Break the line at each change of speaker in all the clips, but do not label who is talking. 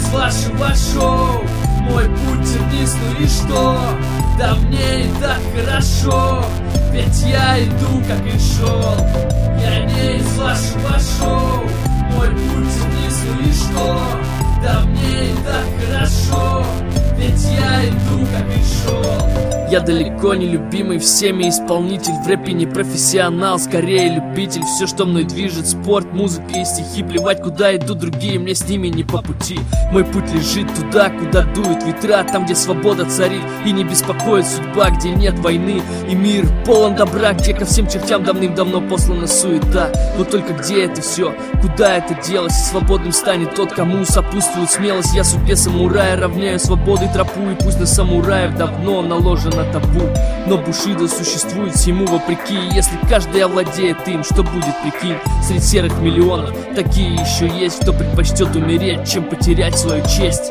из вашего шоу. Мой путь вниз, ну и что? Да мне и так хорошо, ведь я иду, как и шел. Я не из вашего шоу. Мой путь вниз, ну и что? Да мне и так хорошо, ведь я иду, как и шел. Я далеко не любимый всеми исполнитель, в рэпе не профессионал, скорее любитель. Все, что мной движет, спорт, музыка и стихи. Плевать, куда идут другие, мне с ними не по пути. Мой путь лежит туда, куда дуют ветра, там, где свобода царит и не беспокоит судьба, где нет войны и мир полон добра, где ко всем чертям давным-давно послана суета. Но только где это все? Куда это делось? Свободным станет тот, кому сопутствует смелость. Я судьбе самурая равняю свободой тропу, и пусть на самураев давно наложено табу, но Бушидо существует всему вопреки. Если каждый овладеет им, что будет, прикинь? Среди серых миллионов такие еще есть, кто предпочтет умереть, чем потерять свою честь.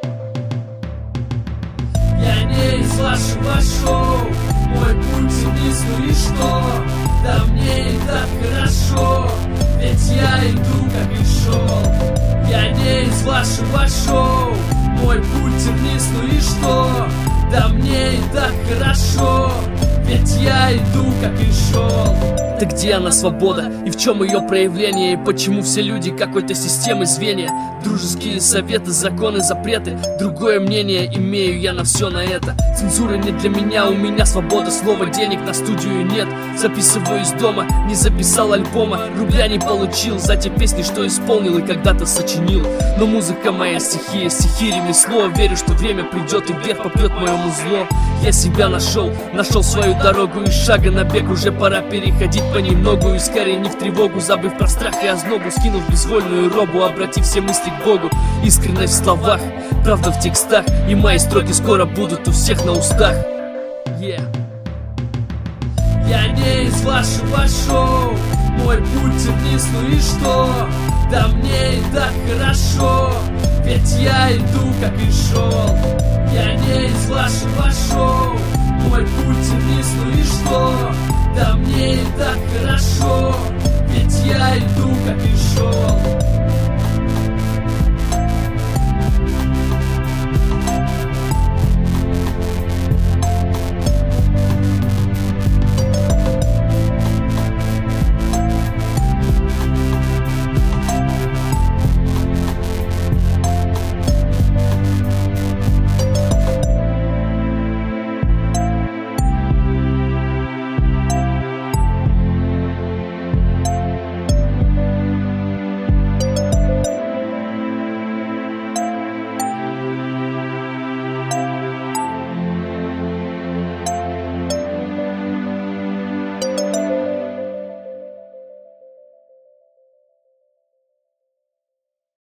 Я не из вашего шоу. Мой путь вниз, ну и что? Да мне и так хорошо, ведь я иду, как и шел. Я не из вашего шоу. Мой путь вниз, ну и что? Да мне и так хорошо, ведь я иду, как и шел. Так где она, свобода? И в чем ее проявление? И почему все люди какой-то системы звенья? Дружеские советы, законы, запреты. Другое мнение имею я на все на это. Цензура не для меня, у меня свобода слова. Денег на студию нет, записываю из дома. Не записал альбома, рубля не получил за те песни, что исполнил и когда-то сочинил. Но музыка моя стихия, стихи ремесло. Верю, что время придет и вверх попрет мое музло. Я себя нашел свою дорогу, и шага на бег уже пора переходить понемногу. И скорее не в тревогу, забыв про страх и ознобу, скинув безвольную робу, обратив все мысли к Богу. Искренность в словах, правда в текстах, и мои строки скоро будут у всех на устах. Yeah. Я не из вашего шоу. Мой путь вниз, ну и что? Да мне и так хорошо, ведь я иду, как и шел. Я не из вашего шоу. Мой путь вниз, ну и